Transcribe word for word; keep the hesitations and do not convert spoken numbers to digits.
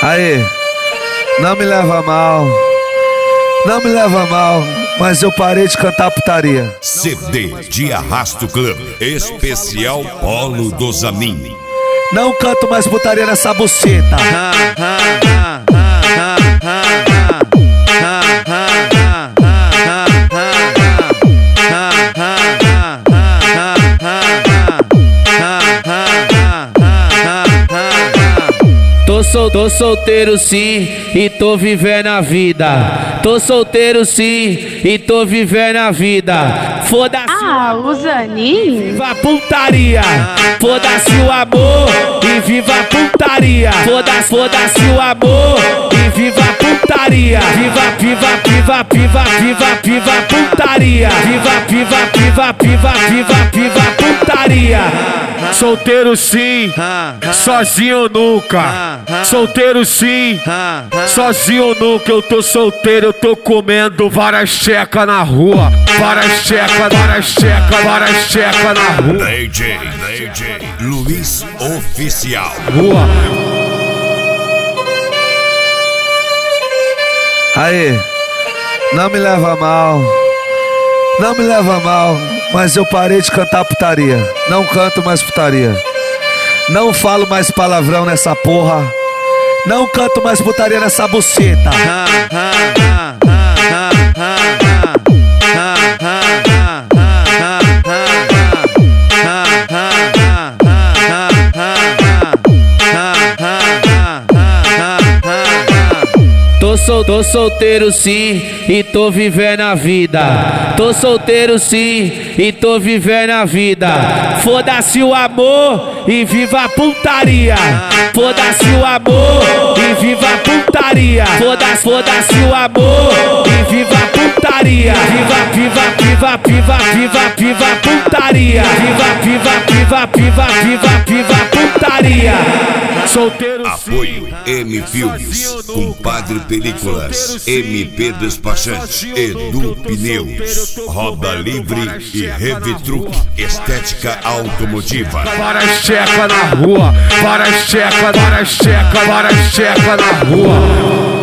Aí, não me leva mal, não me leva mal, mas eu parei de cantar putaria. C D de Arrasto Club, especial Polo do Zamin. Não canto mais putaria nessa buceta. Tô, sol, tô solteiro sim e tô vivendo a vida. Tô solteiro sim e tô vivendo a vida. Foda-se Ah, o Zanin? viva a putaria. Foda-se o amor e viva a putaria. Foda-se, foda-se o amor e viva a putaria. Viva, viva, viva, viva, viva, viva a putaria. Viva, viva, viva, viva, viva, viva a putaria. Solteiro sim, sozinho nunca. Solteiro sim, sozinho nunca. Eu tô solteiro, eu tô comendo várias checas na rua. Várias checas, várias checas, várias checas na rua. D J, D J Luiz Oficial. Rua. Aí, não me leva mal, não me leva mal, mas eu parei de cantar putaria. Não canto mais putaria. Não falo mais palavrão nessa porra. Não canto mais putaria nessa buceta. Tô, sol, tô solteiro sim e tô vivendo a vida. Tô solteiro sim e tô vivendo a vida. Foda-se o amor e viva a putaria. Foda-se o amor e viva a putaria. Foda-se, foda-se o amor e viva a putaria. Viva, viva, viva, viva, viva, viva a putaria. Viva, viva, viva, viva, viva, viva a putaria. Solteiro Apoio M Filmes, Compadre Películas, M P Despachante, Edu Pneus, Roda Livre e Revitruc, Estética Automotiva. várias checas na rua. Várias checas, várias checas, várias checas na rua.